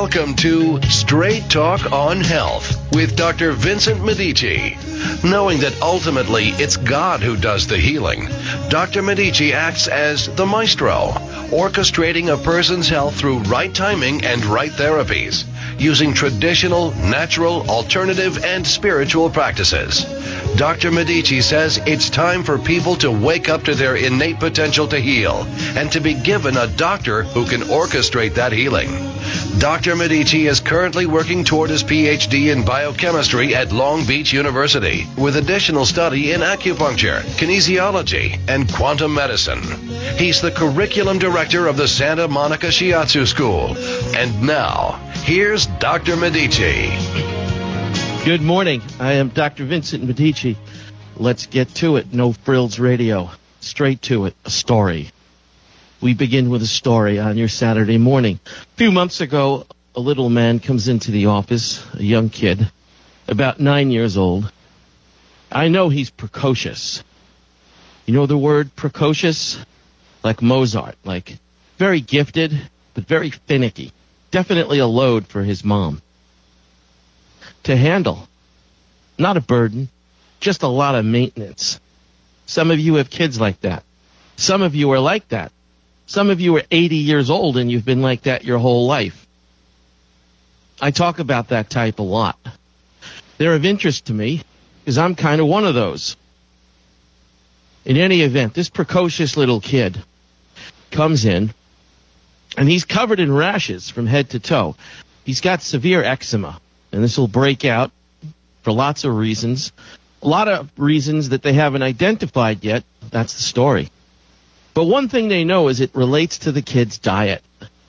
Welcome to Straight Talk on Health with Dr. Vincent Medici. Knowing that ultimately it's God who does the healing, Dr. Medici acts as the maestro, orchestrating a person's health through right timing and right therapies, using traditional, natural, alternative, and spiritual practices. Dr. Medici says it's time for people to wake up to their innate potential to heal and to be given a doctor who can orchestrate that healing. Dr. Medici is currently working toward his PhD in biochemistry at Long Beach University with additional study in acupuncture, kinesiology, and quantum medicine. He's the curriculum director of the Santa Monica Shiatsu School. And now, here's Dr. Medici. Good morning. I am Dr. Vincent Medici. Let's get to it. No Frills Radio. Straight to it. A story. We begin with a story on your Saturday morning. A few months ago, a little man comes into the office, a young kid, about 9 years old. I know he's precocious. You know the word precocious? Like Mozart, like very gifted, but very finicky. Definitely a load for his mom to handle. Not a burden, just a lot of maintenance. Some of you have kids like that. Some of you are like that. Some of you are 80 years old and you've been like that your whole life. I talk about that type a lot. They're of interest to me because I'm kind of one of those. In any event, this precocious little kid comes in and he's covered in rashes from head to toe. He's got severe eczema, and this will break out for lots of reasons. A lot of reasons that they haven't identified yet. That's the story. But one thing they know is it relates to the kid's diet.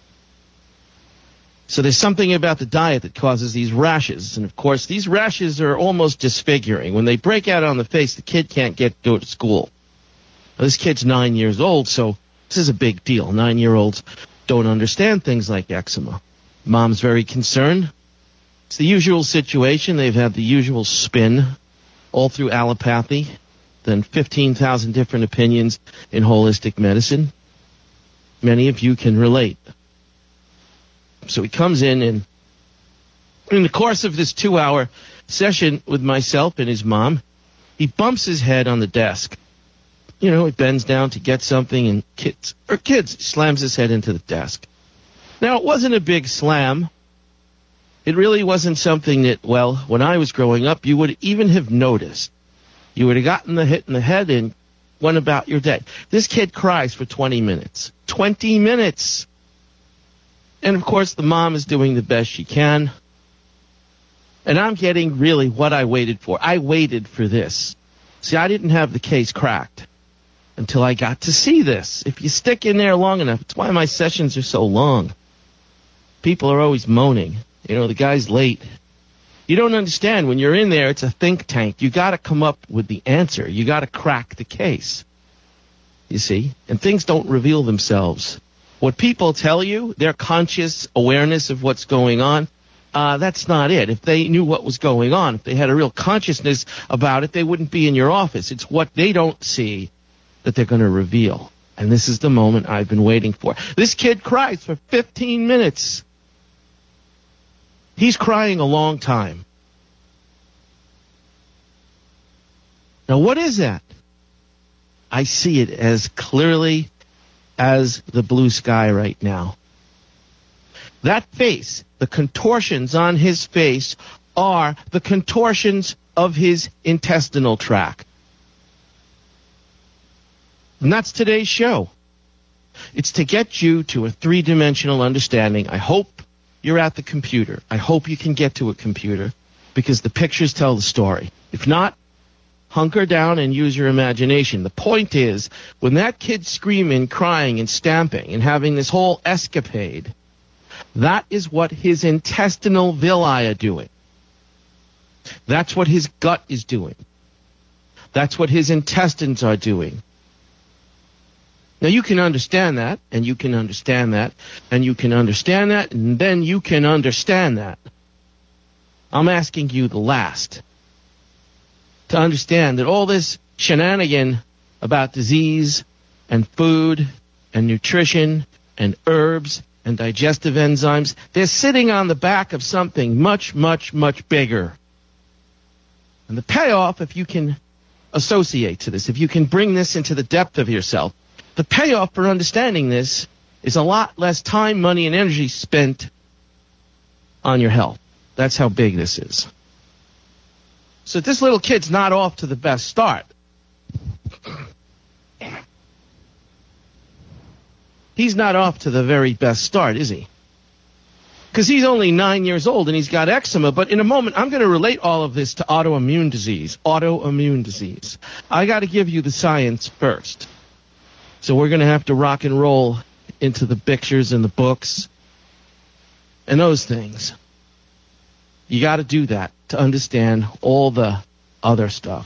So there's something about the diet that causes these rashes. And, of course, these rashes are almost disfiguring. When they break out on the face, the kid can't go to school. Now, this kid's 9 years old, so this is a big deal. 9-year-olds don't understand things like eczema. Mom's very concerned. It's the usual situation. They've had the usual spin all through allopathy, then 15,000 different opinions in holistic medicine. Many of you can relate. So he comes in, and in the course of this 2-hour session with myself and his mom, he bumps his head on the desk. You know, he bends down to get something, and kids slams his head into the desk. Now, it wasn't a big slam. It really wasn't something that, well, when I was growing up, you would even have noticed. You would have gotten the hit in the head and went about your day. This kid cries for 20 minutes. 20 minutes! And, of course, the mom is doing the best she can. And I'm getting really what I waited for. I waited for this. See, I didn't have the case cracked until I got to see this. If you stick in there long enough, it's why my sessions are so long. People are always moaning. You know, the guy's late. You don't understand. When you're in there, it's a think tank. You got to come up with the answer. You got to crack the case. You see? And things don't reveal themselves. What people tell you, their conscious awareness of what's going on, that's not it. If they knew what was going on, if they had a real consciousness about it, they wouldn't be in your office. It's what they don't see that they're going to reveal. And this is the moment I've been waiting for. This kid cries for 15 minutes. He's crying a long time. Now, what is that? I see it as clearly as the blue sky right now. That face, the contortions on his face, are the contortions of his intestinal tract. And that's today's show. It's to get you to a three-dimensional understanding. I hope you're at the computer. I hope you can get to a computer because the pictures tell the story. If not, hunker down and use your imagination. The point is, when that kid's screaming, crying, and stamping and having this whole escapade, that is what his intestinal villi are doing. That's what his gut is doing. That's what his intestines are doing. Now, you can understand that, and you can understand that, and you can understand that, and then you can understand that. I'm asking you the last. To understand that all this shenanigan about disease and food and nutrition and herbs and digestive enzymes, they're sitting on the back of something much, much, much bigger. And the payoff, if you can associate to this, if you can bring this into the depth of yourself, the payoff for understanding this is a lot less time, money, and energy spent on your health. That's how big this is. So this little kid's not off to the best start. He's not off to the very best start, is he? Because he's only 9 years old and he's got eczema. But in a moment, I'm going to relate all of this to autoimmune disease. Autoimmune disease. I got to give you the science first. So we're going to have to rock and roll into the pictures and the books and those things. You got to do that to understand all the other stuff.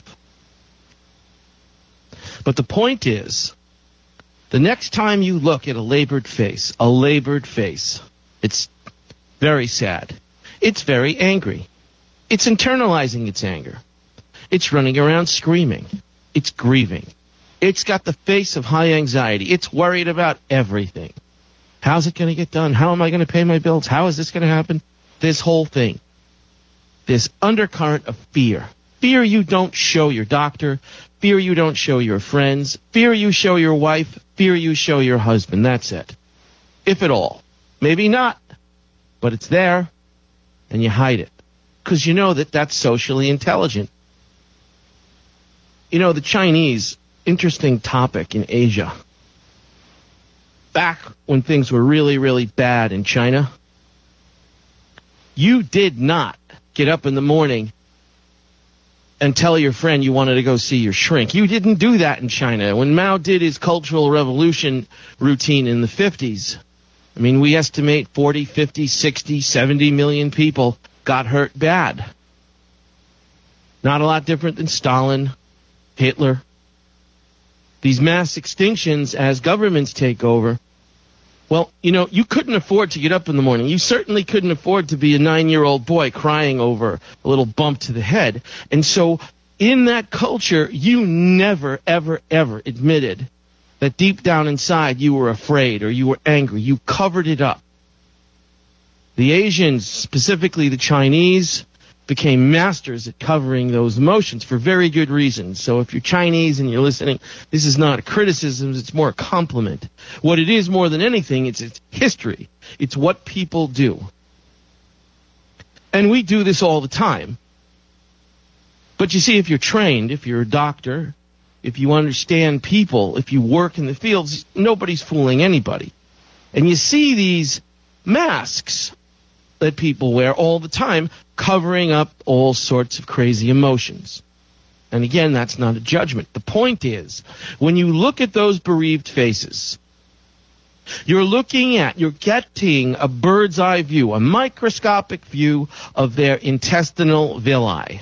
But the point is, the next time you look at a labored face, it's very sad. It's very angry. It's internalizing its anger. It's running around screaming. It's grieving. It's got the face of high anxiety. It's worried about everything. How's it going to get done? How am I going to pay my bills? How is this going to happen? This whole thing. This undercurrent of fear. Fear you don't show your doctor. Fear you don't show your friends. Fear you show your wife. Fear you show your husband. That's it. If at all. Maybe not. But it's there. And you hide it. Because you know that that's socially intelligent. You know, the Chinese, interesting topic in Asia. Back when things were really, really bad in China, you did not get up in the morning and tell your friend you wanted to go see your shrink. You didn't do that in China. When Mao did his Cultural Revolution routine in the 50s, I mean, we estimate 40, 50, 60, 70 million people got hurt bad. Not a lot different than Stalin, Hitler. These mass extinctions as governments take over. Well, you know, you couldn't afford to get up in the morning. You certainly couldn't afford to be a 9-year-old boy crying over a little bump to the head. And so in that culture, you never, ever, ever admitted that deep down inside you were afraid or you were angry. You covered it up. The Asians, specifically the Chinese, became masters at covering those emotions for very good reasons. So if you're Chinese and you're listening, this is not a criticism, it's more a compliment. What it is more than anything, it's history. It's what people do. And we do this all the time. But you see, if you're trained, if you're a doctor, if you understand people, if you work in the fields, nobody's fooling anybody. And you see these masks that people wear all the time, covering up all sorts of crazy emotions. And again, that's not a judgment. The point is, when you look at those bereaved faces, you're getting a bird's eye view, a microscopic view of their intestinal villi.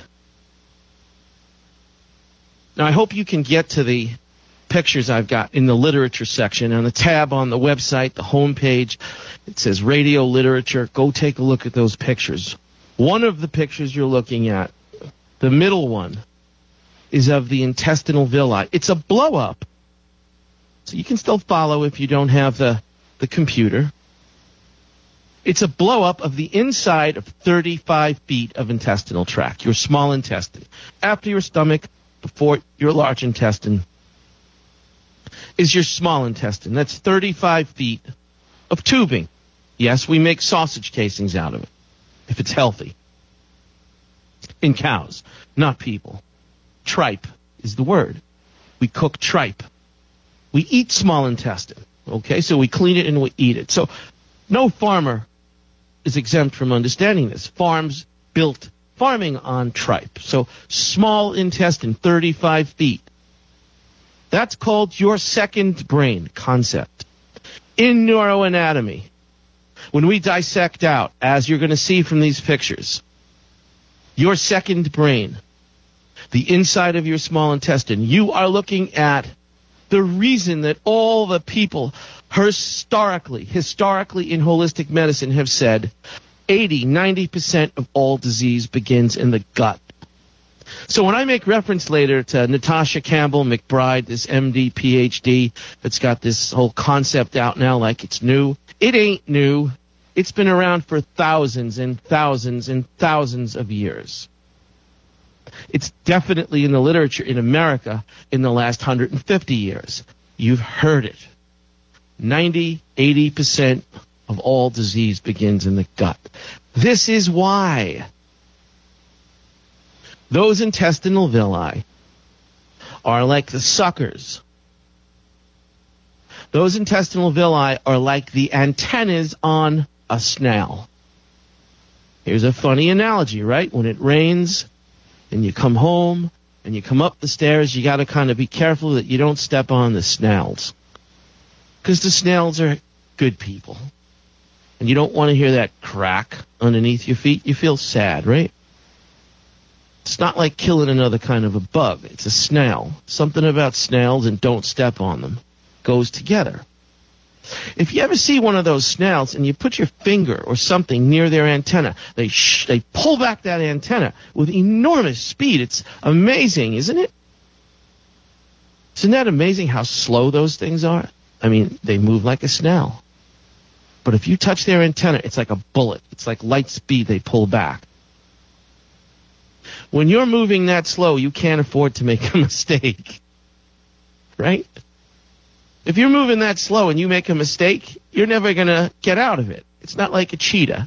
Now, I hope you can get to the pictures I've got in the literature section. On the tab on the website, the homepage, it says radio literature. Go take a look at those pictures. One of the pictures you're looking at, the middle one, is of the intestinal villi. It's a blow-up. So you can still follow if you don't have the computer. It's a blow-up of the inside of 35 feet of intestinal tract, your small intestine. After your stomach, before your large intestine, is your small intestine. That's 35 feet of tubing. Yes, we make sausage casings out of it, if it's healthy. In cows, not people. Tripe is the word. We cook tripe. We eat small intestine. Okay, so we clean it and we eat it. So no farmer is exempt from understanding this. Farms built farming on tripe. So small intestine, 35 feet. That's called your second brain concept. In neuroanatomy, when we dissect out, as you're going to see from these pictures, your second brain, the inside of your small intestine, you are looking at the reason that all the people historically in holistic medicine have said 80-90% of all disease begins in the gut. So when I make reference later to Natasha Campbell McBride, this MD, PhD, that's got this whole concept out now like it's new, It ain't new. It's been around for thousands and thousands and thousands of years. It's definitely in the literature in America in the last 150 years. You've heard it. 80% of all disease begins in the gut. This is why those intestinal villi are like the suckers. Those intestinal villi are like the antennas on a snail. Here's a funny analogy, right? When it rains and you come home and you come up the stairs, you got to kind of be careful that you don't step on the snails. Because the snails are good people. And you don't want to hear that crack underneath your feet. You feel sad, right? It's not like killing another kind of a bug. It's a snail. Something about snails and don't step on them goes together. If you ever see one of those snails and you put your finger or something near their antenna, they pull back that antenna with enormous speed. It's amazing, isn't it? Isn't that amazing how slow those things are? I mean, they move like a snail. But if you touch their antenna, it's like a bullet. It's like light speed they pull back. When you're moving that slow, you can't afford to make a mistake. Right? If you're moving that slow and you make a mistake, you're never going to get out of it. It's not like a cheetah.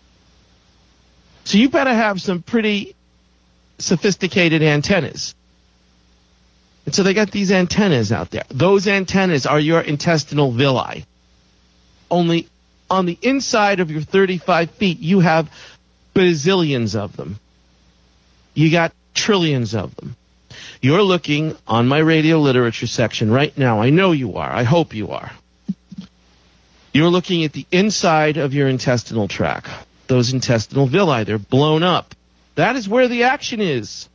So you better have some pretty sophisticated antennas. And so they got these antennas out there. Those antennas are your intestinal villi. Only on the inside of your 35 feet, you have bazillions of them. You got trillions of them. You're looking on my radio literature section right now. I know you are. I hope you are. You're looking at the inside of your intestinal tract. Those intestinal villi, they're blown up. That is where the action is.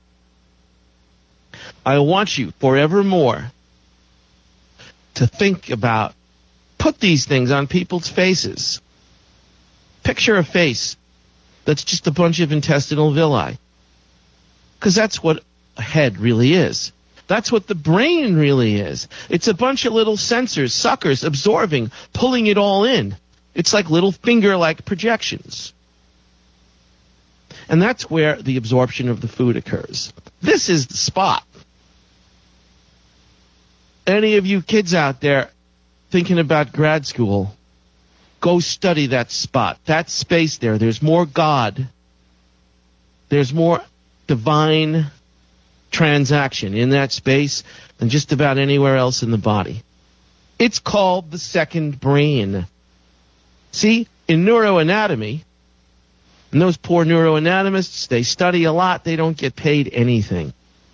I want you forevermore to think about, put these things on people's faces. Picture a face that's just a bunch of intestinal villi. Because that's what a head really is. That's what the brain really is. It's a bunch of little sensors, suckers, absorbing, pulling it all in. It's like little finger-like projections. And that's where the absorption of the food occurs. This is the spot. Any of you kids out there thinking about grad school, go study that spot, that space there. There's more God. There's more divine transaction in that space than just about anywhere else in the body. It's called the second brain. See, in neuroanatomy, and those poor neuroanatomists, they study a lot, they don't get paid anything.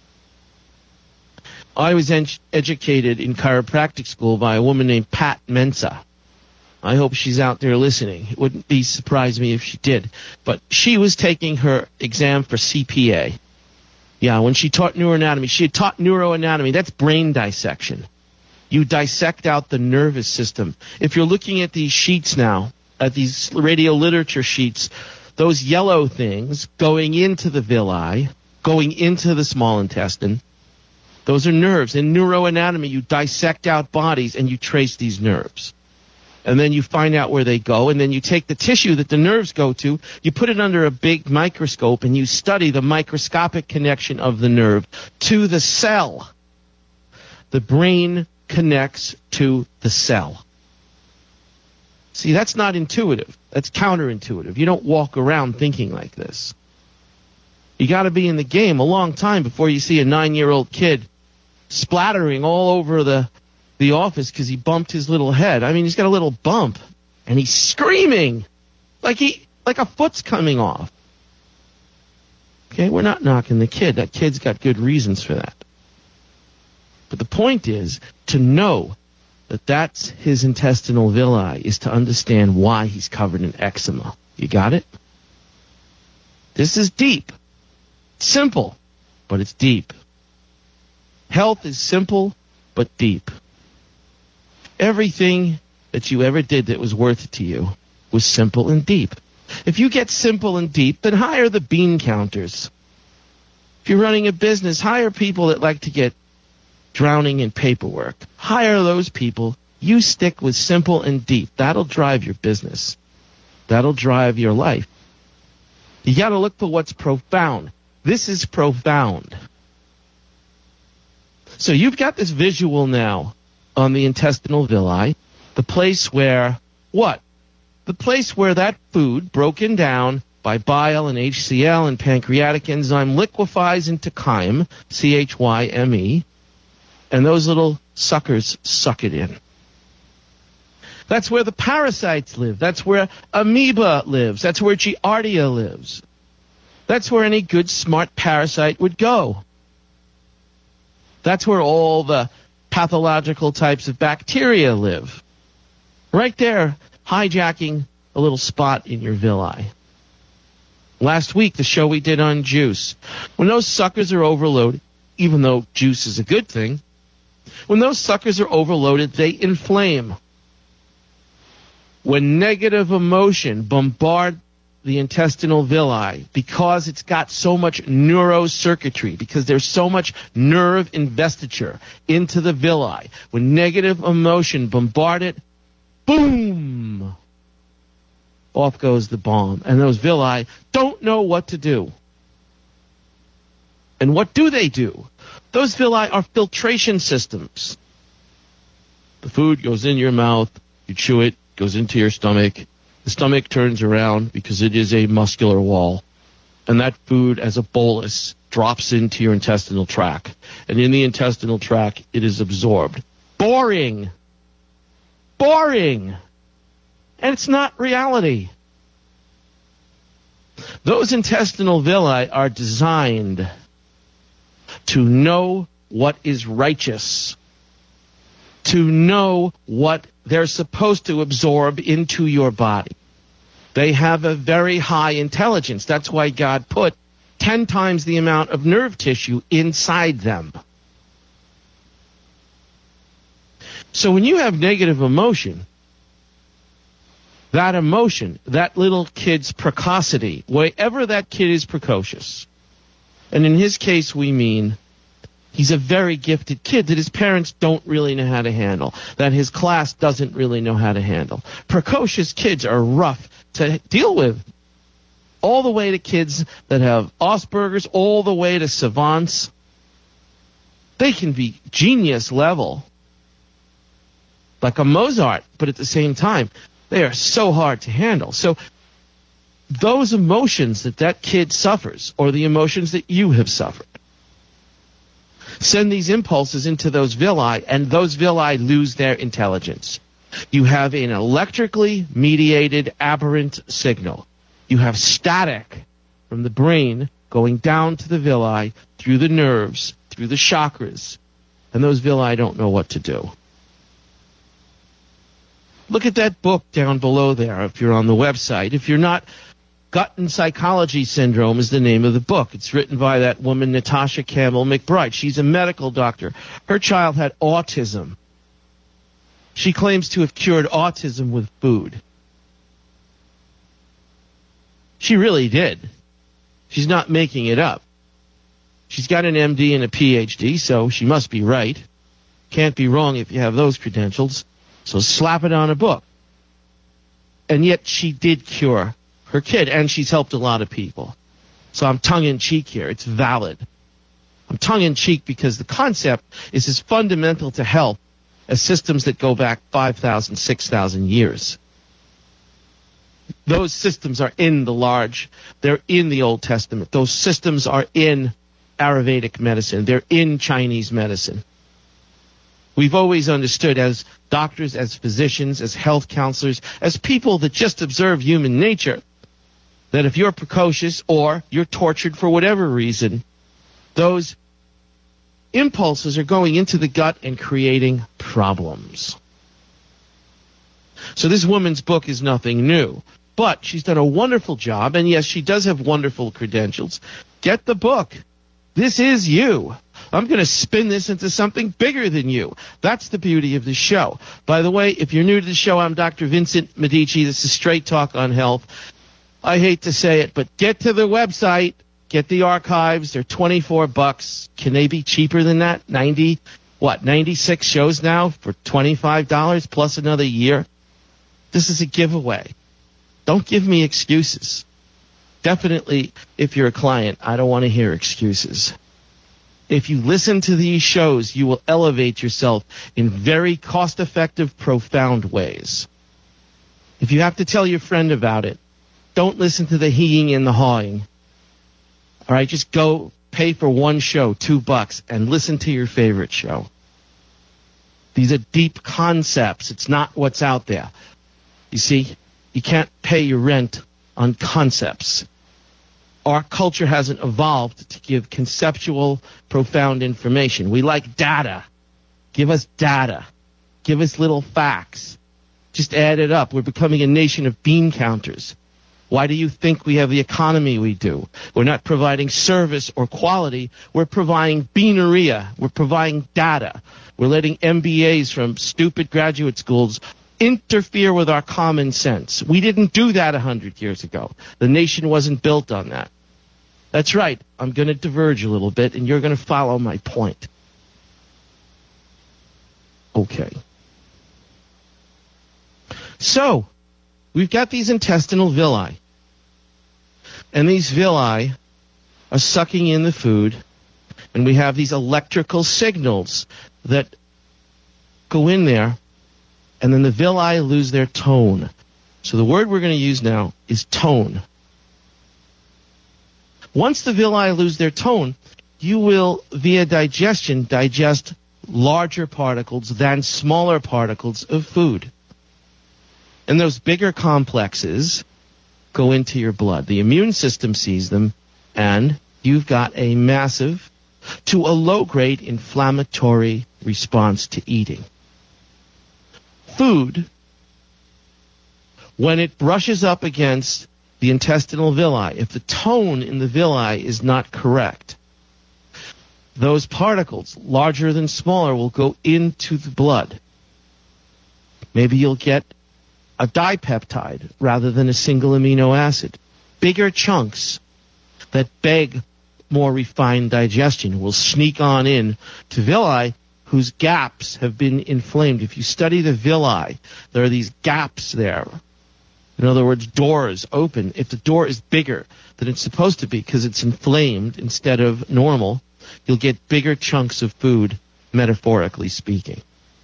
I was educated in chiropractic school by a woman named Pat Mensa. I hope she's out there listening. It wouldn't surprise me if she did. But she was taking her exam for CPA. Yeah, when she taught neuroanatomy, she had taught neuroanatomy. That's brain dissection. You dissect out the nervous system. If you're looking at these sheets now, at these radio literature sheets, those yellow things going into the villi, going into the small intestine, those are nerves. In neuroanatomy, you dissect out bodies and you trace these nerves. And then you find out where they go, and then you take the tissue that the nerves go to, you put it under a big microscope, and you study the microscopic connection of the nerve to the cell. The brain connects to the cell. See, that's not intuitive. That's counterintuitive. You don't walk around thinking like this. You got to be in the game a long time before you see a 9-year-old kid splattering all over the office because he bumped his little head. I mean, he's got a little bump, and he's screaming like a foot's coming off. Okay, we're not knocking the kid. That kid's got good reasons for that. But the point is to know that that's his intestinal villi is to understand why he's covered in eczema. You got it? This is deep. It's simple, but it's deep. Health is simple, but deep. Everything that you ever did that was worth it to you was simple and deep. If you get simple and deep, then hire the bean counters. If you're running a business, hire people that like to get drowning in paperwork. Hire those people. You stick with simple and deep. That'll drive your business. That'll drive your life. You got to look for what's profound. This is profound. So you've got this visual now on the intestinal villi, the place where, what? The place where that food, broken down by bile and HCl and pancreatic enzyme, liquefies into chyme, C-H-Y-M-E, and those little suckers suck it in. That's where the parasites live. That's where amoeba lives. That's where Giardia lives. That's where any good, smart parasite would go. That's where all the pathological types of bacteria live. Right there, hijacking a little spot in your villi. Last week, the show we did on juice. When those suckers are overloaded, even though juice is a good thing, when those suckers are overloaded, they inflame. When negative emotion bombards the intestinal villi, because it's got so much neurocircuitry, because there's so much nerve investiture into the villi, when negative emotion bombards it, boom! Off goes the bomb. And those villi don't know what to do. And what do they do? Those villi are filtration systems. The food goes in your mouth, you chew it, goes into your stomach. The stomach turns around because it is a muscular wall. And that food, as a bolus, drops into your intestinal tract. And in the intestinal tract, it is absorbed. Boring. Boring. And it's not reality. Those intestinal villi are designed to know what is righteous, to know what they're supposed to absorb into your body. They have a very high intelligence. That's why God put 10 times the amount of nerve tissue inside them. So when you have negative emotion, that emotion, that little kid's precocity, wherever that kid is precocious, and in his case we mean he's a very gifted kid that his parents don't really know how to handle, that his class doesn't really know how to handle. Precocious kids are rough to deal with. All the way to kids that have Asperger's, all the way to savants. They can be genius level, like a Mozart, but at the same time, they are so hard to handle. So those emotions that kid suffers, or the emotions that you have suffered, send these impulses into those villi, and those villi lose their intelligence. You have an electrically mediated aberrant signal. You have static from the brain going down to the villi, through the nerves, through the chakras, and those villi don't know what to do. Look at that book down below there if you're on the website. If you're not, Gut and Psychology Syndrome is the name of the book. It's written by that woman, Natasha Campbell McBride. She's a medical doctor. Her child had autism. She claims to have cured autism with food. She really did. She's not making it up. She's got an MD and a PhD, so she must be right. Can't be wrong if you have those credentials. So slap it on a book. And yet she did cure her kid, and she's helped a lot of people. So I'm tongue-in-cheek here. It's valid. I'm tongue-in-cheek because the concept is as fundamental to health as systems that go back 5,000, 6,000 years. Those systems are in they're in the Old Testament. Those systems are in Ayurvedic medicine. They're in Chinese medicine. We've always understood as doctors, as physicians, as health counselors, as people that just observe human nature, that if you're precocious or you're tortured for whatever reason, those impulses are going into the gut and creating problems. So this woman's book is nothing new, but she's done a wonderful job, and yes, she does have wonderful credentials. Get the book. This is you. I'm going to spin this into something bigger than you. That's the beauty of the show. By the way, if you're new to the show, I'm Dr. Vincent Medici. This is Straight Talk on Health. I hate to say it, but get to the website. Get the archives. They're $24. Can they be cheaper than that? $90? 96 shows now for $25 plus another year? This is a giveaway. Don't give me excuses. Definitely, if you're a client, I don't want to hear excuses. If you listen to these shows, you will elevate yourself in very cost-effective, profound ways. If you have to tell your friend about it, don't listen to the heeing and the hawing. All right, just go pay for one show, $2, and listen to your favorite show. These are deep concepts. It's not what's out there. You see, you can't pay your rent on concepts. Our culture hasn't evolved to give conceptual, profound information. We like data. Give us data. Give us little facts. Just add it up. We're becoming a nation of bean counters. Why do you think we have the economy we do? We're not providing service or quality. We're providing beaneria. We're providing data. We're letting MBAs from stupid graduate schools interfere with our common sense. We didn't do that 100 years ago. The nation wasn't built on that. That's right. I'm going to diverge a little bit, and you're going to follow my point. Okay. So, we've got these intestinal villi. And these villi are sucking in the food, and we have these electrical signals that go in there, and then the villi lose their tone. So the word we're going to use now is tone. Once the villi lose their tone, you will, via digestion, digest larger particles than smaller particles of food. And those bigger complexes go into your blood. The immune system sees them, and you've got a massive to a low-grade inflammatory response to eating. Food, when it brushes up against the intestinal villi, if the tone in the villi is not correct, those particles, larger than smaller, will go into the blood. Maybe you'll get a dipeptide rather than a single amino acid. Bigger chunks that beg more refined digestion will sneak on in to villi whose gaps have been inflamed. If you study the villi, there are these gaps there. In other words, doors open. If the door is bigger than it's supposed to be because it's inflamed instead of normal, you'll get bigger chunks of food, metaphorically speaking.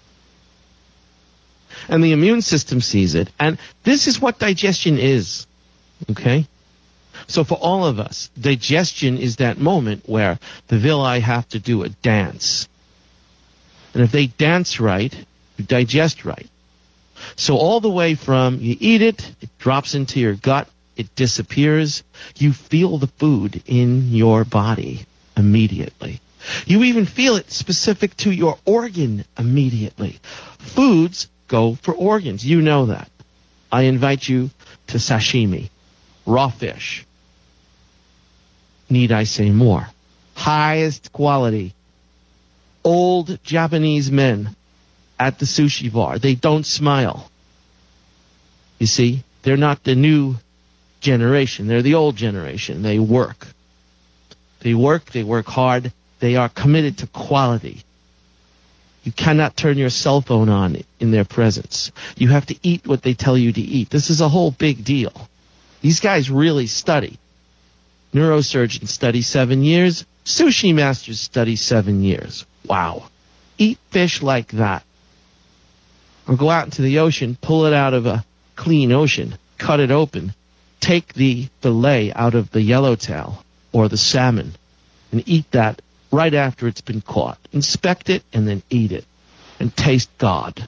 And the immune system sees it. And this is what digestion is. Okay? So for all of us, digestion is that moment where the villi have to do a dance. And if they dance right, you digest right. So all the way from you eat it, it drops into your gut, it disappears, you feel the food in your body immediately. You even feel it specific to your organ immediately. Foods go for organs. You know that. I invite you to sashimi, raw fish. Need I say more? Highest quality. Old Japanese men at the sushi bar. They don't smile. You see, they're not the new generation. They're the old generation. They work. They work hard. They are committed to quality. You cannot turn your cell phone on in their presence. You have to eat what they tell you to eat. This is a whole big deal. These guys really study. Neurosurgeons study 7 years. Sushi masters study 7 years. Wow. Eat fish like that. Or go out into the ocean, pull it out of a clean ocean, cut it open, take the fillet out of the yellowtail or the salmon, and eat that right after it's been caught. Inspect it and then eat it and taste God.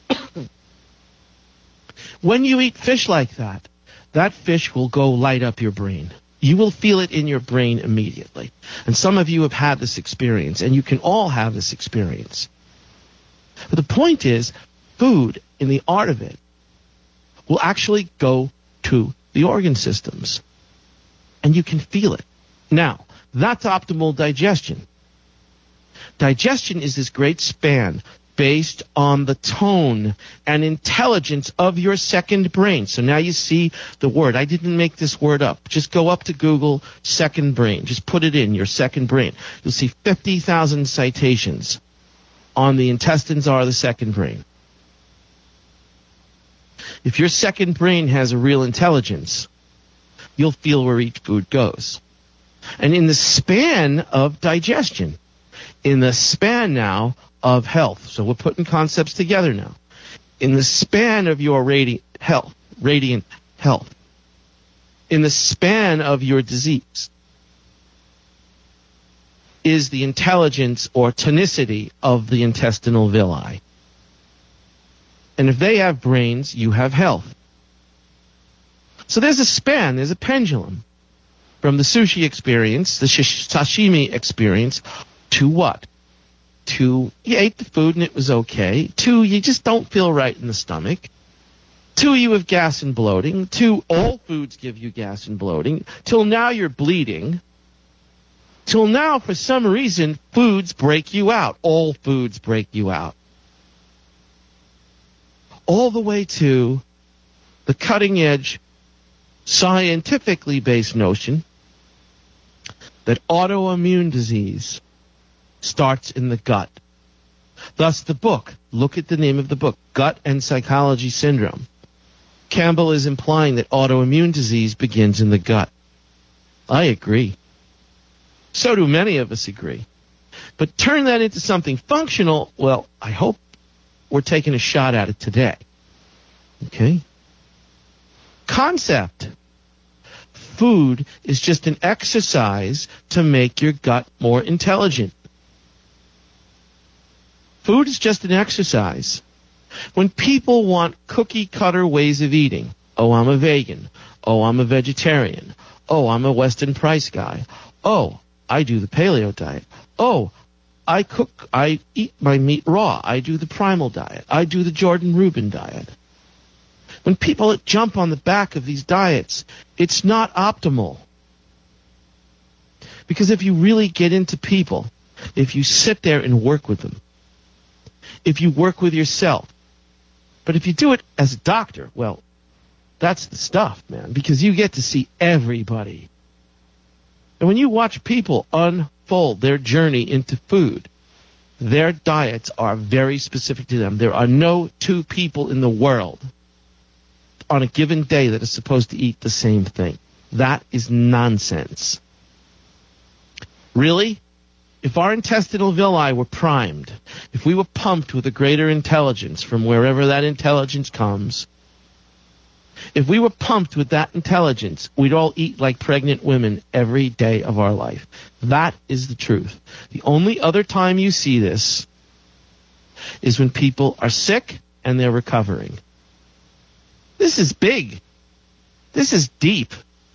When you eat fish like that, that fish will go light up your brain. You will feel it in your brain immediately. And some of you have had this experience, and you can all have this experience. But the point is, food, in the art of it, will actually go to the organ systems. And you can feel it. Now, that's optimal digestion. Digestion is this great span based on the tone and intelligence of your second brain. So now you see the word. I didn't make this word up. Just go up to Google, second brain. Just put it in, your second brain. You'll see 50,000 citations on the intestines are the second brain. If your second brain has a real intelligence, you'll feel where each food goes. And in the span of digestion, in the span now of health, so we're putting concepts together now, in the span of your radiant health, in the span of your disease, is the intelligence or tonicity of the intestinal villi. And if they have brains, you have health. So there's a span, there's a pendulum from the sushi experience, the sashimi experience, to what? To you ate the food and it was okay. 2, you just don't feel right in the stomach. 2, you have gas and bloating. 2, all foods give you gas and bloating. Till now you're bleeding. Till now, for some reason, foods break you out. All foods break you out. All the way to the cutting edge, scientifically based notion that autoimmune disease starts in the gut. Thus the book, look at the name of the book, Gut and Psychology Syndrome. Campbell is implying that autoimmune disease begins in the gut. I agree. So do many of us agree. But turn that into something functional, well, I hope we're taking a shot at it today. Okay? Concept. Food is just an exercise to make your gut more intelligent. Food is just an exercise. When people want cookie-cutter ways of eating, oh, I'm a vegan, oh, I'm a vegetarian, oh, I'm a Weston Price guy, oh, I do the paleo diet, oh, I eat my meat raw, I do the primal diet, I do the Jordan Rubin diet. When people jump on the back of these diets, it's not optimal. Because if you really get into people, if you sit there and work with them, if you work with yourself, but if you do it as a doctor, well, that's the stuff, man, because you get to see everybody. And when you watch people unfold their journey into food, their diets are very specific to them. There are no 2 people in the world on a given day that are supposed to eat the same thing. That is nonsense. Really? If our intestinal villi were primed, if we were pumped with a greater intelligence from wherever that intelligence comes, if we were pumped with that intelligence, we'd all eat like pregnant women every day of our life. That is the truth. The only other time you see this is when people are sick and they're recovering. This is big. This is deep.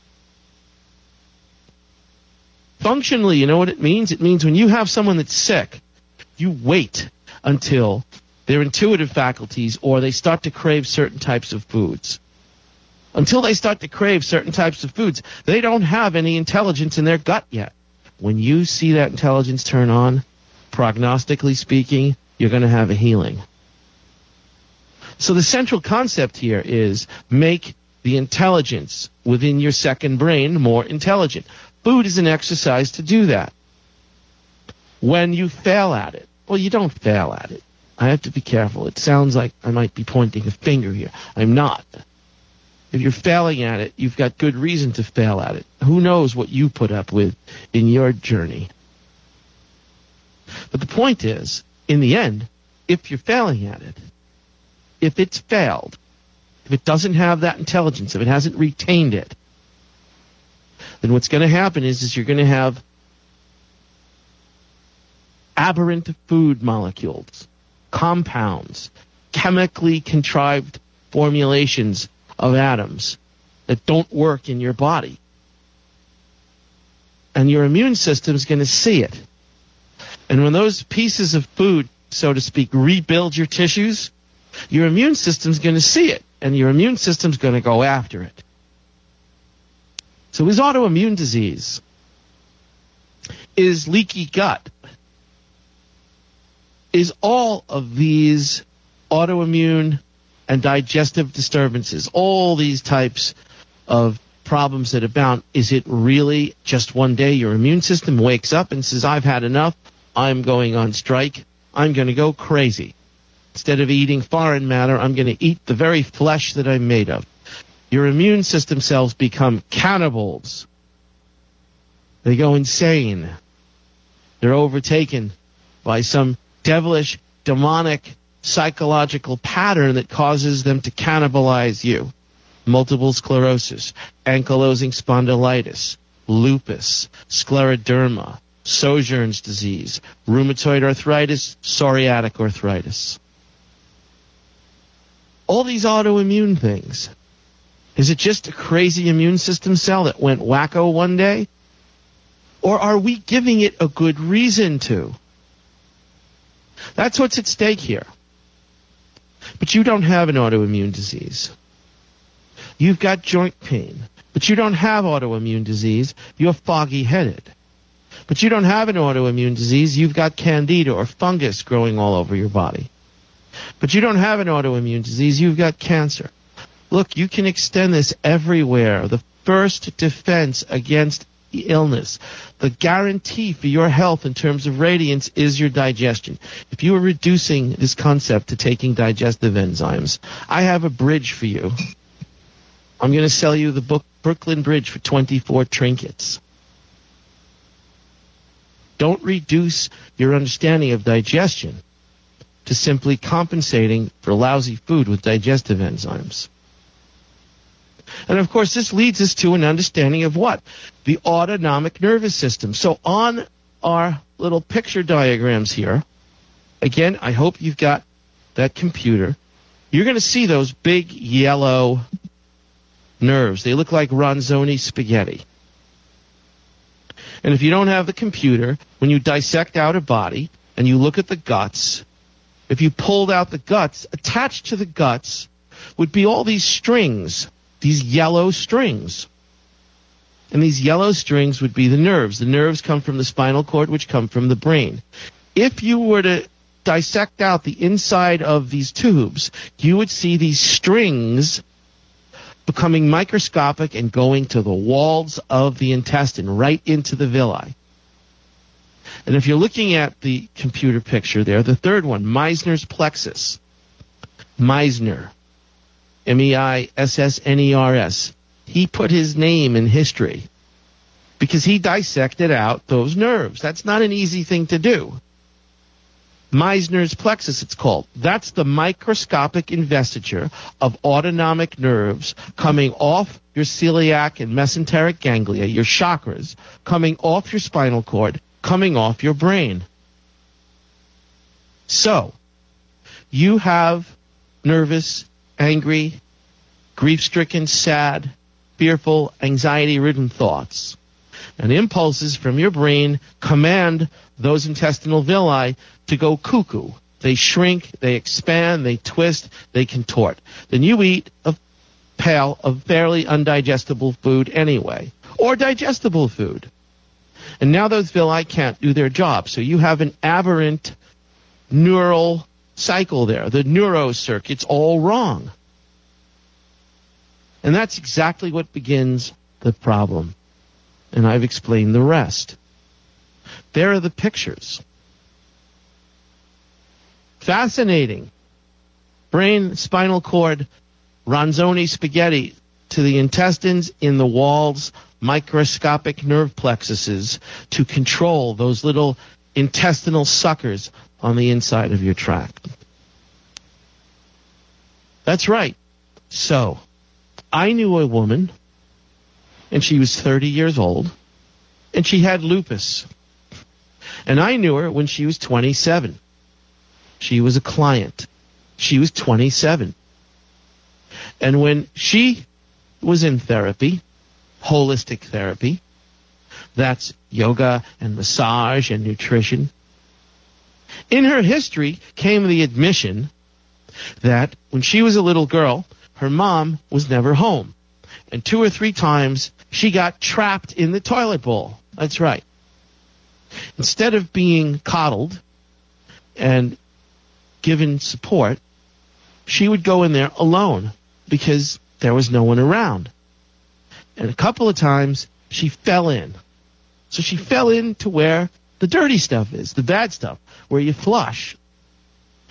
Functionally, you know what it means? It means when you have someone that's sick, you wait until their intuitive faculties or they start to crave certain types of foods. Until they start to crave certain types of foods, they don't have any intelligence in their gut yet. When you see that intelligence turn on, prognostically speaking, you're going to have a healing. So the central concept here is make the intelligence within your second brain more intelligent. Food is an exercise to do that. When you fail at it, well, you don't fail at it. I have to be careful. It sounds like I might be pointing a finger here. I'm not. If you're failing at it, you've got good reason to fail at it. Who knows what you put up with in your journey? But the point is, in the end, if you're failing at it, if it's failed, if it doesn't have that intelligence, if it hasn't retained it, then what's going to happen is you're going to have aberrant food molecules, compounds, chemically contrived formulations of atoms that don't work in your body. And your immune system is going to see it. And when those pieces of food, so to speak, rebuild your tissues, your immune system is going to see it. And your immune system is going to go after it. So is autoimmune disease, is leaky gut, is all of these autoimmune and digestive disturbances, all these types of problems that abound, is it really just one day your immune system wakes up and says, I've had enough, I'm going on strike, I'm going to go crazy. Instead of eating foreign matter, I'm going to eat the very flesh that I'm made of. Your immune system cells become cannibals. They go insane. They're overtaken by some devilish, demonic, psychological pattern that causes them to cannibalize you. Multiple sclerosis, ankylosing spondylitis, lupus, scleroderma, Sjögren's disease, rheumatoid arthritis, psoriatic arthritis. All these autoimmune things. Is it just a crazy immune system cell that went wacko one day? Or are we giving it a good reason to? That's what's at stake here. But you don't have an autoimmune disease. You've got joint pain, but you don't have autoimmune disease. You're foggy-headed. But you don't have an autoimmune disease. You've got candida or fungus growing all over your body. But you don't have an autoimmune disease. You've got cancer. Look, you can extend this everywhere. The first defense against illness, the guarantee for your health in terms of radiance is your digestion. If you are reducing this concept to taking digestive enzymes, I have a bridge for you. I'm going to sell you the book Brooklyn Bridge for 24 trinkets. Don't reduce your understanding of digestion to simply compensating for lousy food with digestive enzymes. And of course, this leads us to an understanding of what? The autonomic nervous system. So on our little picture diagrams here, again, I hope you've got that computer. You're going to see those big yellow nerves. They look like Ronzoni spaghetti. And if you don't have the computer, when you dissect out a body and you look at the guts, if you pulled out the guts, attached to the guts would be all these strings, these yellow strings. And these yellow strings would be the nerves. The nerves come from the spinal cord, which come from the brain. If you were to dissect out the inside of these tubes, you would see these strings becoming microscopic and going to the walls of the intestine, right into the villi. And if you're looking at the computer picture there, the third one, Meissner's plexus. Meissner, Meissners. He put his name in history because he dissected out those nerves. That's not an easy thing to do. Meissner's plexus, it's called. That's the microscopic investiture of autonomic nerves coming off your celiac and mesenteric ganglia, your chakras, coming off your spinal cord, coming off your brain. So, you have nervous, angry, grief-stricken, sad, fearful, anxiety-ridden thoughts. And impulses from your brain command those intestinal villi to go cuckoo. They shrink, they expand, they twist, they contort. Then you eat a pail of fairly undigestible food anyway, or digestible food. And now those villi can't do their job. So you have an aberrant neural cycle there. The neurocircuit's all wrong. And that's exactly what begins the problem. And I've explained the rest. There are the pictures. Fascinating. Brain, spinal cord, Ronzoni spaghetti to the intestines, in the walls, microscopic nerve plexuses to control those little intestinal suckers on the inside of your tract. That's right. So, I knew a woman, and she was 30 years old, and she had lupus. And I knew her when she was 27. She was a client. She was 27. And when she was in therapy, holistic therapy, that's yoga and massage and nutrition, in her history came the admission that when she was a little girl, her mom was never home. And 2 or 3 times, she got trapped in the toilet bowl. That's right. Instead of being coddled and given support, she would go in there alone because there was no one around. And a couple of times, she fell in. So she fell into where the dirty stuff is, the bad stuff, where you flush.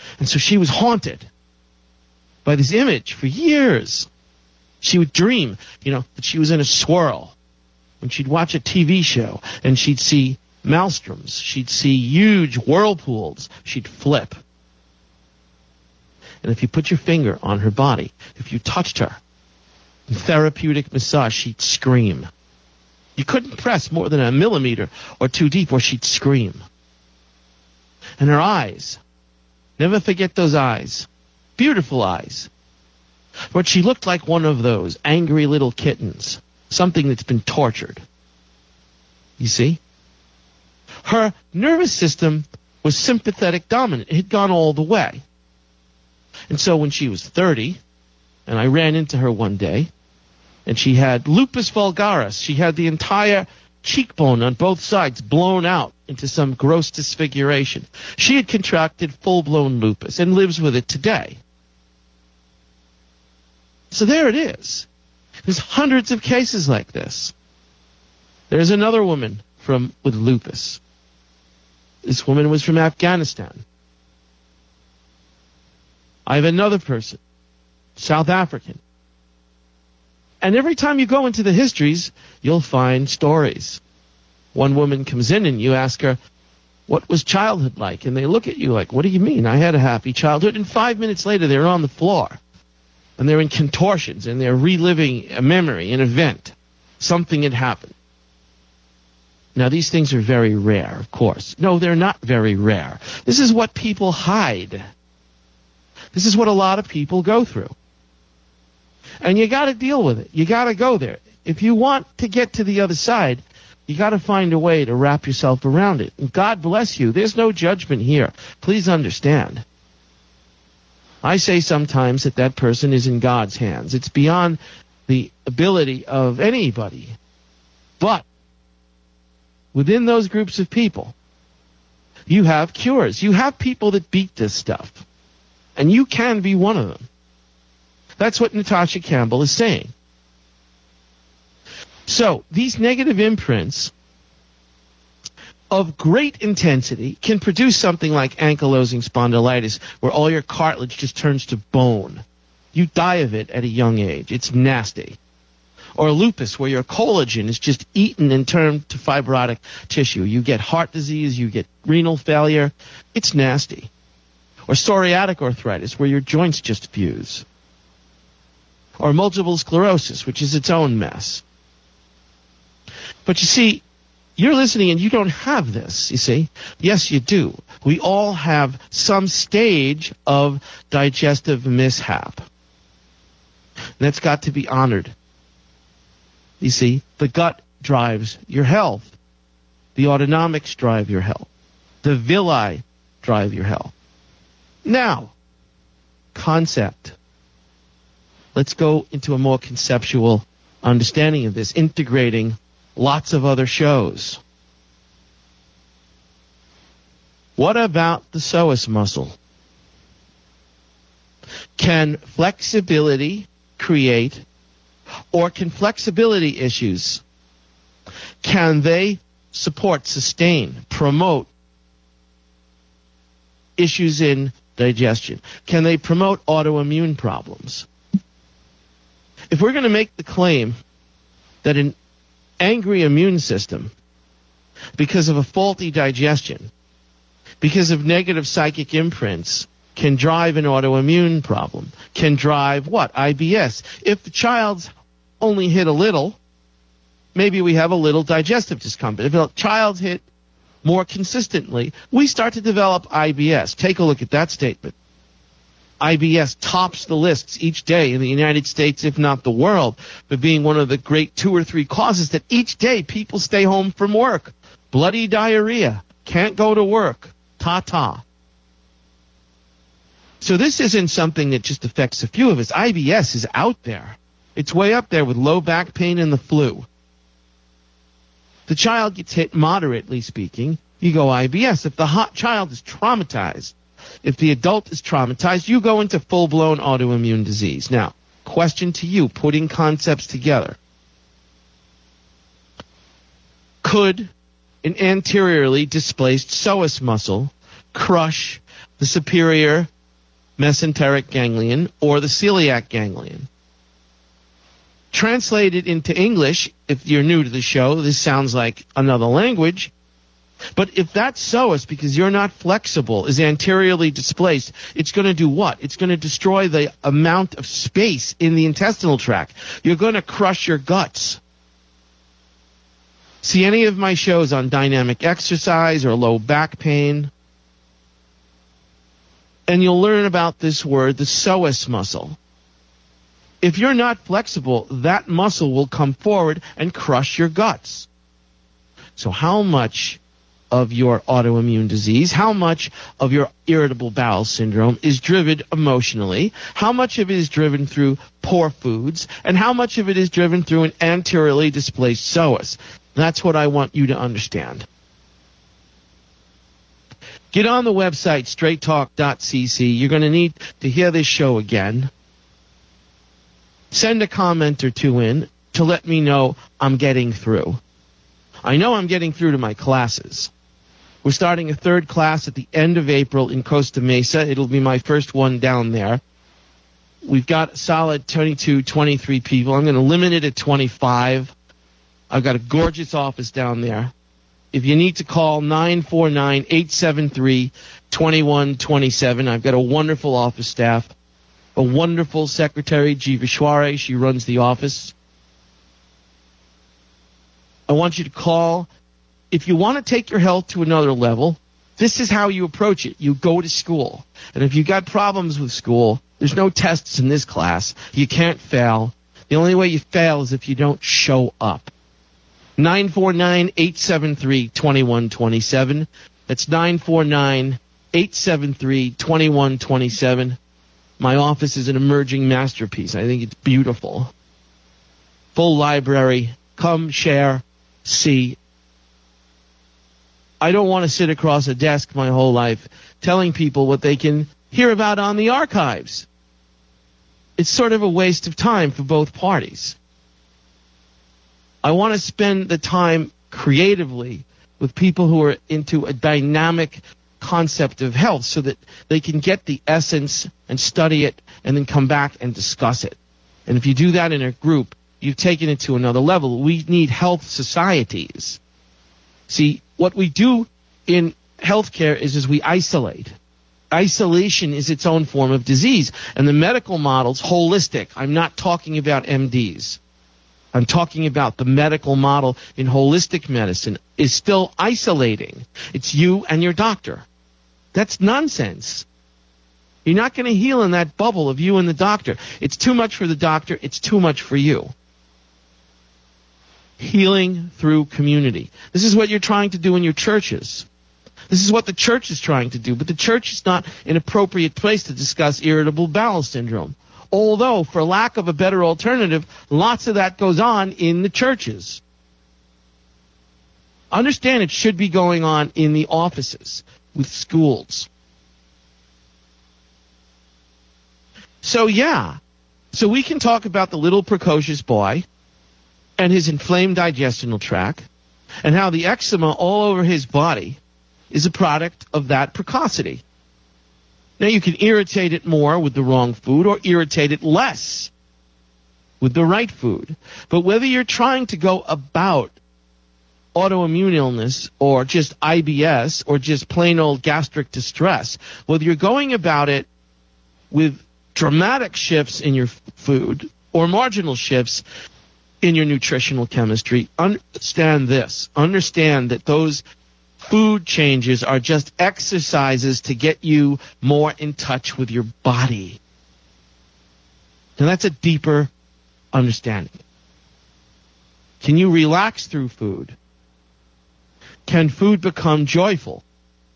And so she was haunted by this image for years. She would dream, that she was in a swirl. When she'd watch a TV show and she'd see maelstroms, she'd see huge whirlpools, she'd flip. And if you put your finger on her body, if you touched her, in therapeutic massage, she'd scream. You couldn't press more than a millimeter or two deep or she'd scream. And her eyes, never forget those eyes, beautiful eyes. But she looked like one of those angry little kittens, something that's been tortured. You see? Her nervous system was sympathetic dominant. It had gone all the way. And so when she was 30, and I ran into her one day, and she had lupus vulgaris. She had the entire cheekbone on both sides blown out into some gross disfiguration. She had contracted full-blown lupus and lives with it today. So there it is. There's hundreds of cases like this. There's another woman with lupus. This woman was from Afghanistan. I have another person, South African. And every time you go into the histories, you'll find stories. One woman comes in and you ask her, what was childhood like? And they look at you like, what do you mean? I had a happy childhood. And 5 minutes later, they're on the floor. And they're in contortions, and they're reliving a memory, an event. Something had happened. Now, these things are very rare, of course. No, they're not very rare. This is what people hide. This is what a lot of people go through. And you got to deal with it. You got to go there. If you want to get to the other side, you got to find a way to wrap yourself around it. And God bless you. There's no judgment here. Please understand. I say sometimes that person is in God's hands. It's beyond the ability of anybody. But within those groups of people, you have cures. You have people that beat this stuff. And you can be one of them. That's what Natasha Campbell is saying. So, these negative imprints of great intensity can produce something like ankylosing spondylitis, where all your cartilage just turns to bone. You die of it at a young age. It's nasty. Or lupus, where your collagen is just eaten and turned to fibrotic tissue. You get heart disease, you get renal failure. It's nasty. Or psoriatic arthritis, where your joints just fuse. Or multiple sclerosis, which is its own mess. But you see, you're listening and you don't have this, you see. Yes, you do. We all have some stage of digestive mishap. And that's got to be honored. You see, the gut drives your health. The autonomics drive your health. The villi drive your health. Now, concept. Let's go into a more conceptual understanding of this, integrating lots of other shows. What about the psoas muscle? Can flexibility create, or can flexibility issues, can they support, sustain, promote issues in digestion? Can they promote autoimmune problems? If we're going to make the claim that an angry immune system, because of a faulty digestion, because of negative psychic imprints, can drive an autoimmune problem, can drive what? IBS. If the child's only hit a little, maybe we have a little digestive discomfort. If a child's hit more consistently, we start to develop IBS. Take a look at that statement. IBS tops the lists each day in the United States, if not the world, for being one of the great 2 or 3 causes that each day people stay home from work. Bloody diarrhea. Can't go to work. Ta-ta. So this isn't something that just affects a few of us. IBS is out there. It's way up there with low back pain and the flu. The child gets hit moderately speaking, you go IBS. If the child is traumatized, if the adult is traumatized, you go into full-blown autoimmune disease. Now, question to you, putting concepts together. Could an anteriorly displaced psoas muscle crush the superior mesenteric ganglion or the celiac ganglion. Translated into English, if you're new to the show, this sounds like another language. But if that psoas, because you're not flexible, is anteriorly displaced, it's going to do what? It's going to destroy the amount of space in the intestinal tract. You're going to crush your guts. See any of my shows on dynamic exercise or low back pain, and you'll learn about this word, the psoas muscle. If you're not flexible, that muscle will come forward and crush your guts. So how much of your autoimmune disease, how much of your irritable bowel syndrome is driven emotionally, how much of it is driven through poor foods, and how much of it is driven through an anteriorly displaced psoas? That's what I want you to understand. Get on the website, straighttalk.cc. You're going to need to hear this show again. Send a comment or two in to let me know I'm getting through. I know I'm getting through to my classes. We're starting a third class at the end of April in Costa Mesa. It'll be my first one down there. We've got a solid 22, 23 people. I'm going to limit it at 25. I've got a gorgeous office down there. If you need to call 949-873-2127. I've got a wonderful office staff, a wonderful secretary, Jiva Shware. She runs the office. I want you to call. If you want to take your health to another level, this is how you approach it. You go to school. And if you got problems with school, there's no tests in this class. You can't fail. The only way you fail is if you don't show up. 949-873-2127. That's 949-873-2127. My office is an emerging masterpiece. I think it's beautiful. Full library. Come, share, see. I don't want to sit across a desk my whole life telling people what they can hear about on the archives. It's sort of a waste of time for both parties. I want to spend the time creatively with people who are into a dynamic concept of health so that they can get the essence and study it and then come back and discuss it. And if you do that in a group, you've taken it to another level. We need health societies. See, what we do in healthcare is we isolate. Isolation is its own form of disease. And the medical model's holistic. I'm not talking about MDs. I'm talking about the medical model in holistic medicine is still isolating. It's you and your doctor. That's nonsense. You're not going to heal in that bubble of you and the doctor. It's too much for the doctor. It's too much for you. Healing through community. This is what you're trying to do in your churches. This is what the church is trying to do. But the church is not an appropriate place to discuss irritable bowel syndrome. Although, for lack of a better alternative, lots of that goes on in the churches. Understand it should be going on in the offices, with schools. So we can talk about the little precocious boy and his inflamed digestional tract and how the eczema all over his body is a product of that precocity. Now, you can irritate it more with the wrong food or irritate it less with the right food. But whether you're trying to go about autoimmune illness or just IBS or just plain old gastric distress, whether you're going about it with dramatic shifts in your food or marginal shifts in your nutritional chemistry, understand this. Understand that those food changes are just exercises to get you more in touch with your body. Now that's a deeper understanding. Can you relax through food? Can food become joyful?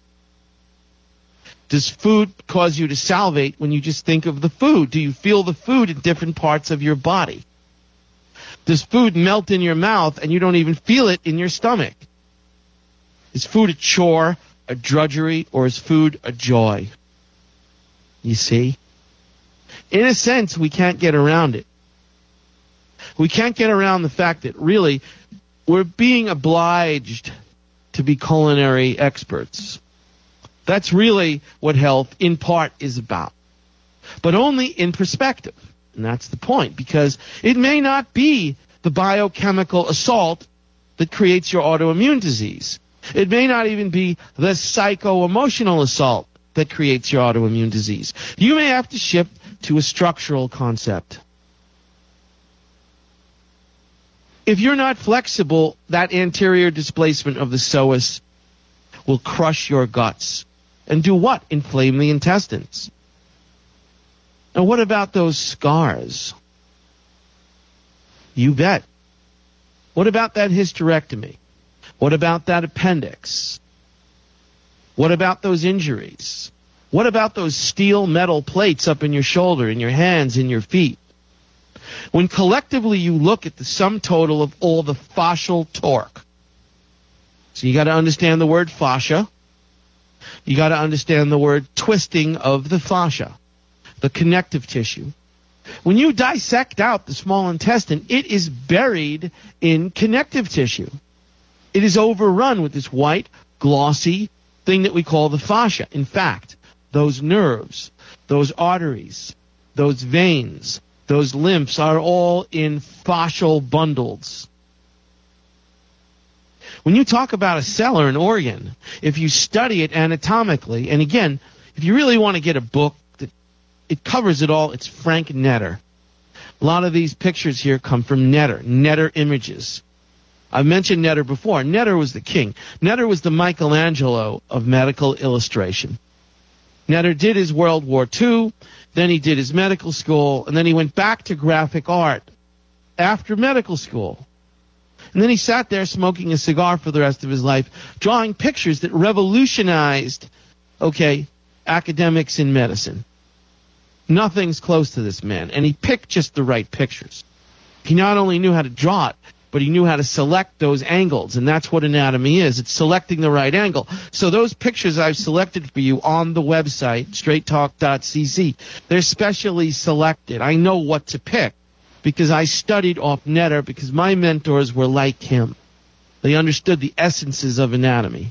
Does food cause you to salivate when you just think of the food? Do you feel the food in different parts of your body? Does food melt in your mouth and you don't even feel it in your stomach? Is food a chore, a drudgery, or is food a joy? You see? In a sense, we can't get around it. We can't get around the fact that really we're being obliged to be culinary experts. That's really what health, in part, is about. but only in perspective. And that's the point, because it may not be the biochemical assault that creates your autoimmune disease. It may not even be the psycho-emotional assault that creates your autoimmune disease. You may have to shift to a structural concept. If you're not flexible, that anterior displacement of the psoas will crush your guts. And do what? Inflame the intestines. Now, what about those scars? You bet. What about that hysterectomy? What about that appendix? What about those injuries? What about those steel metal plates up in your shoulder, in your hands, in your feet? When collectively you look at the sum total of all the fascial torque. So you got to understand the word fascia. You got to understand the word twisting of the fascia, the connective tissue. When you dissect out the small intestine, it is buried in connective tissue. It is overrun with this white, glossy thing that we call the fascia. In fact, those nerves, those arteries, those veins, those lymphs are all in fascial bundles. When you talk about a cell or an organ, if you study it anatomically, and again, if you really want to get a book that it covers it all, it's Frank Netter. A lot of these pictures here come from Netter Images. I've mentioned Netter before. Netter was the king. Netter was the Michelangelo of medical illustration. Netter did his World War II, then he did his medical school, and then he went back to graphic art after medical school. And then he sat there smoking a cigar for the rest of his life, drawing pictures that revolutionized, academics in medicine. Nothing's close to this man, and he picked just the right pictures. He not only knew how to draw it, but he knew how to select those angles, and that's what anatomy is. It's selecting the right angle. So those pictures I've selected for you on the website, straighttalk.cc, they're specially selected. I know what to pick because I studied off Netter, because my mentors were like him. They understood the essences of anatomy.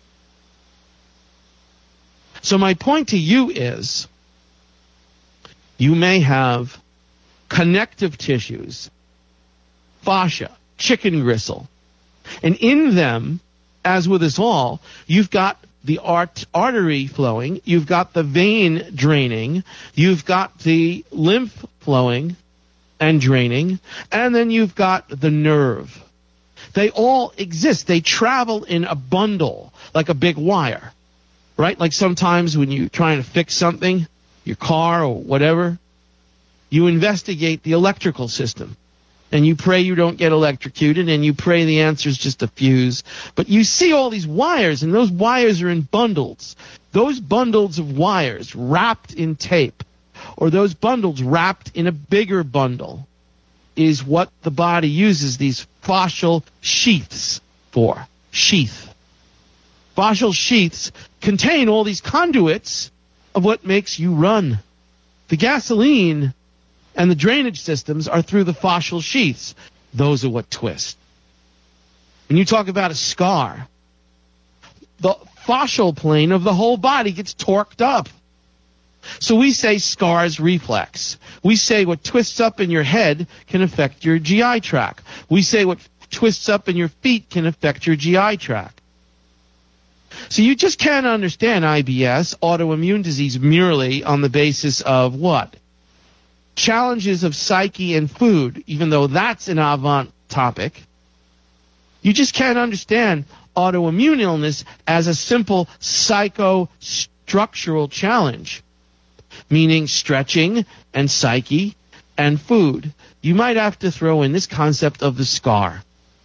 So my point to you is, you may have connective tissues, fascia, chicken gristle. And in them, as with us all, you've got the artery flowing, you've got the vein draining, you've got the lymph flowing and draining, and then you've got the nerve. They all exist. They travel in a bundle, like a big wire, right? Like sometimes when you're trying to fix something, your car or whatever, you investigate the electrical system. And you pray you don't get electrocuted, and you pray the answer is just a fuse. But you see all these wires, and those wires are in bundles. Those bundles of wires wrapped in tape, or those bundles wrapped in a bigger bundle, is what the body uses these fascial sheaths for. Sheath. Fascial sheaths contain all these conduits of what makes you run. The gasoline and the drainage systems are through the fascial sheaths. Those are what twist. When you talk about a scar, the fascial plane of the whole body gets torqued up. So we say scars reflex. We say what twists up in your head can affect your GI tract. We say what twists up in your feet can affect your GI tract. So you just can't understand IBS, autoimmune disease, merely on the basis of what? Challenges of psyche and food, even though that's an avant topic. You just can't understand autoimmune illness as a simple psychostructural challenge, meaning stretching and psyche and food. You might have to throw in this concept of the scar.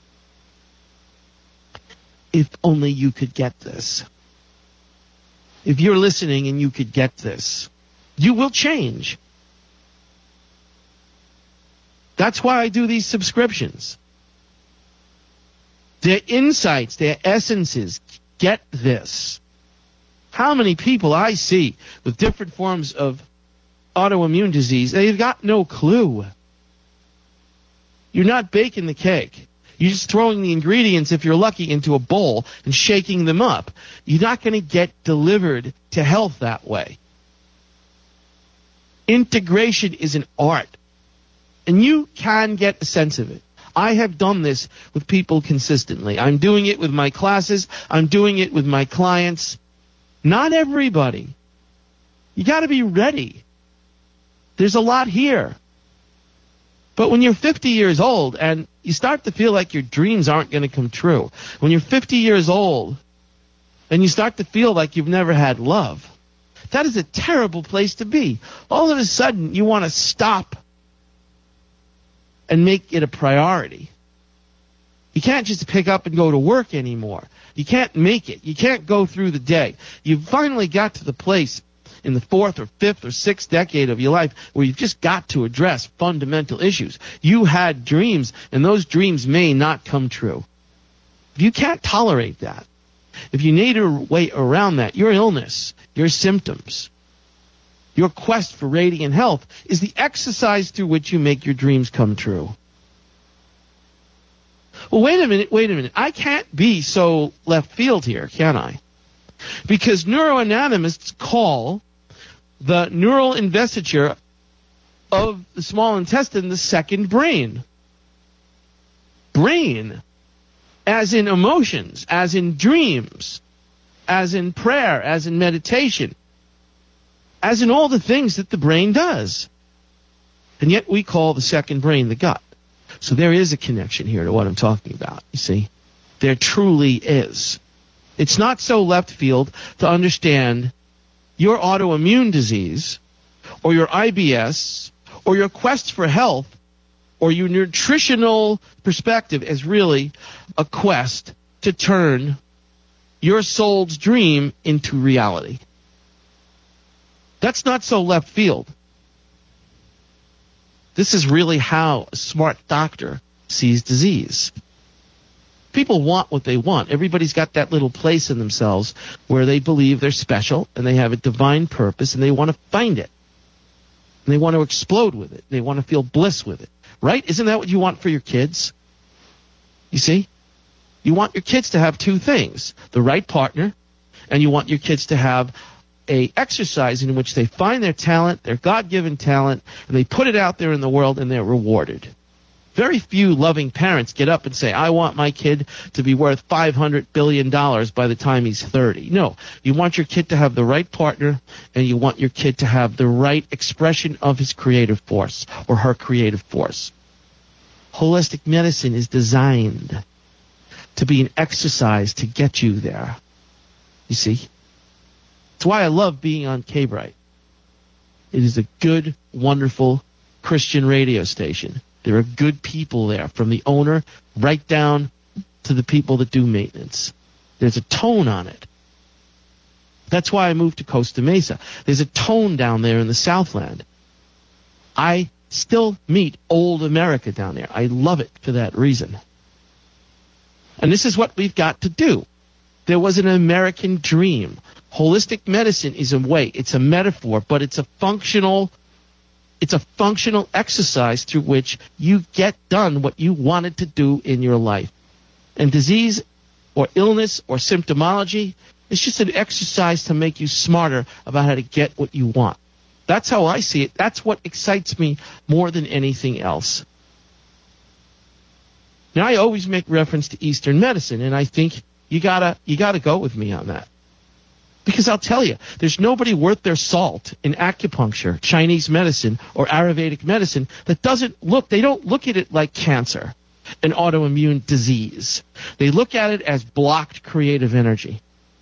If only you could get this. If you're listening and you could get this, you will change. That's why I do these subscriptions. Their insights, their essences, get this. How many people I see with different forms of autoimmune disease, they've got no clue. You're not baking the cake. You're just throwing the ingredients, if you're lucky, into a bowl and shaking them up. You're not going to get delivered to health that way. Integration is an art, and you can get a sense of it. I have done this with people consistently. I'm doing it with my classes. I'm doing it with my clients. Not everybody. You got to be ready. There's a lot here. But when you're 50 years old and you start to feel like your dreams aren't going to come true, when you're 50 years old and you start to feel like you've never had love, that is a terrible place to be. All of a sudden, you want to stop and make it a priority. You can't just pick up and go to work anymore. You can't make it. You can't go through the day. You finally got to the place in the 4th or 5th or 6th decade of your life where you've just got to address fundamental issues. You had dreams, and those dreams may not come true. If you can't tolerate that, if you need a way around that, your illness, your symptoms, your quest for radiant health is the exercise through which you make your dreams come true. Well, wait a minute. I can't be so left field here, can I? Because neuroanatomists call the neural investiture of the small intestine the second brain. Brain, as in emotions, as in dreams, as in prayer, as in meditation, as in all the things that the brain does. And yet we call the second brain the gut. So there is a connection here to what I'm talking about, you see. There truly is. It's not so left field to understand your autoimmune disease or your IBS or your quest for health or your nutritional perspective as really a quest to turn your soul's dream into reality. That's not so left field. This is really how a smart doctor sees disease. People want what they want. Everybody's got that little place in themselves where they believe they're special and they have a divine purpose and they want to find it. And they want to explode with it. They want to feel bliss with it. Right? Isn't that what you want for your kids? You see? You want your kids to have two things. The right partner, and you want your kids to have a exercise in which they find their talent, their God-given talent, and they put it out there in the world and they're rewarded. Very few loving parents get up and say, I want my kid to be worth $500 billion by the time he's 30. No, you want your kid to have the right partner, and you want your kid to have the right expression of his creative force or her creative force. Holistic medicine is designed to be an exercise to get you there. You see? That's why I love being on K-Bright. It is a good, wonderful Christian radio station. There are good people there, from the owner right down to the people that do maintenance. There's a tone on it. That's why I moved to Costa Mesa. There's a tone down there in the Southland. I still meet old America down there. I love it for that reason. And this is what we've got to do. There was an American dream. Holistic medicine is a way, it's a metaphor, but it's a functional exercise through which you get done what you wanted to do in your life. And disease or illness or symptomology is just an exercise to make you smarter about how to get what you want. That's how I see it. That's what excites me more than anything else. Now, I always make reference to Eastern medicine, and I think you gotta go with me on that. Because I'll tell you, there's nobody worth their salt in acupuncture, Chinese medicine, or Ayurvedic medicine that they don't look at it like cancer, an autoimmune disease. They look at it as blocked creative energy.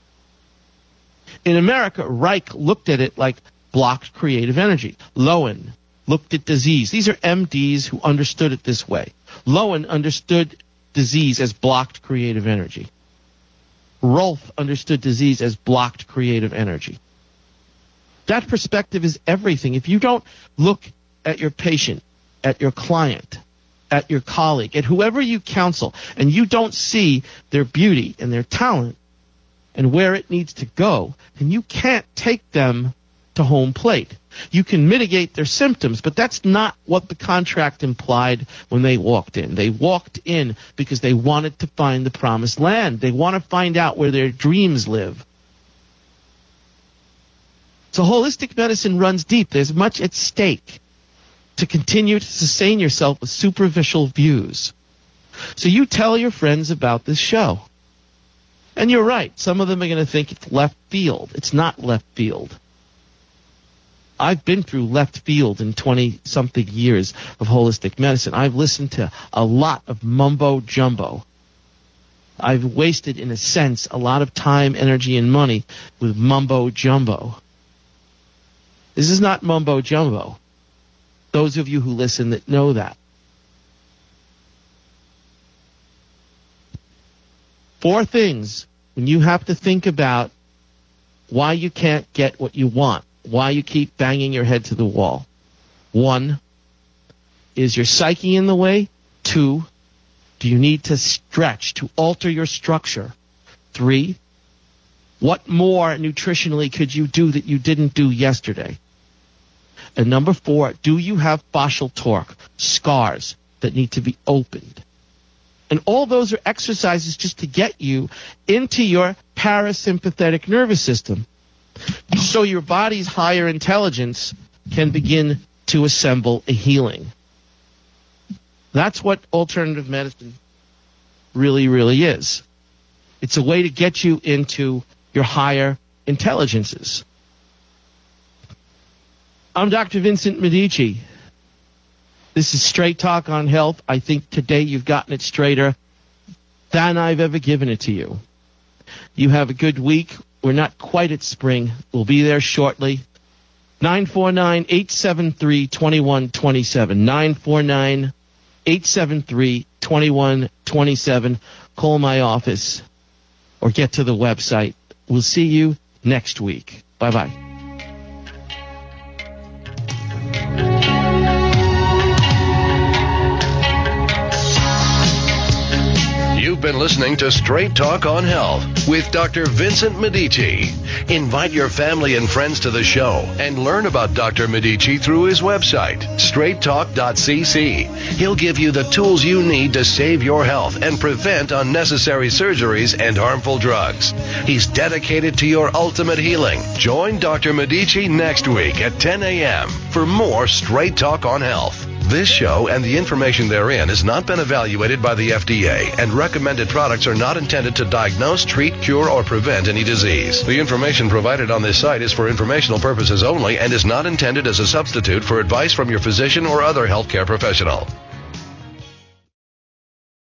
In America, Reich looked at it like blocked creative energy. Lowen looked at disease. These are MDs who understood it this way. Lowen understood disease as blocked creative energy. Rolf understood disease as blocked creative energy. That perspective is everything. If you don't look at your patient, at your client, at your colleague, at whoever you counsel, and you don't see their beauty and their talent and where it needs to go, then you can't take them to home plate. You can mitigate their symptoms, but that's not what the contract implied when they walked in. They walked in because they wanted to find the promised land. They want to find out where their dreams live. So holistic medicine runs deep. There's much at stake to continue to sustain yourself with superficial views. So you tell your friends about this show. And you're right. Some of them are going to think it's left field. It's not left field. I've been through left field in 20-something years of holistic medicine. I've listened to a lot of mumbo-jumbo. I've wasted, in a sense, a lot of time, energy, and money with mumbo-jumbo. This is not mumbo-jumbo. Those of you who listen that know that. 4 things when you have to think about why you can't get what you want, why you keep banging your head to the wall. 1, is your psyche in the way? 2, do you need to stretch, to alter your structure? 3, what more nutritionally could you do that you didn't do yesterday? And number 4, do you have fascial torque, scars that need to be opened? And all those are exercises just to get you into your parasympathetic nervous system, so your body's higher intelligence can begin to assemble a healing. That's what alternative medicine really, really is. It's a way to get you into your higher intelligences. I'm Dr. Vincent Medici. This is Straight Talk on Health. I think today you've gotten it straighter than I've ever given it to you. You have a good week. We're not quite at spring. We'll be there shortly. 949-873-2127. 949-873-2127. Call my office or get to the website. We'll see you next week. Bye-bye. You've been listening to Straight Talk on Health with Dr. Vincent Medici. Invite your family and friends to the show and learn about Dr. Medici through his website, straighttalk.cc. He'll give you the tools you need to save your health and prevent unnecessary surgeries and harmful drugs. He's dedicated to your ultimate healing. Join Dr. Medici next week at 10 a.m. for more Straight Talk on Health. This show and the information therein has not been evaluated by the FDA, and recommended products are not intended to diagnose, treat, cure, or prevent any disease. The information provided on this site is for informational purposes only and is not intended as a substitute for advice from your physician or other healthcare professional.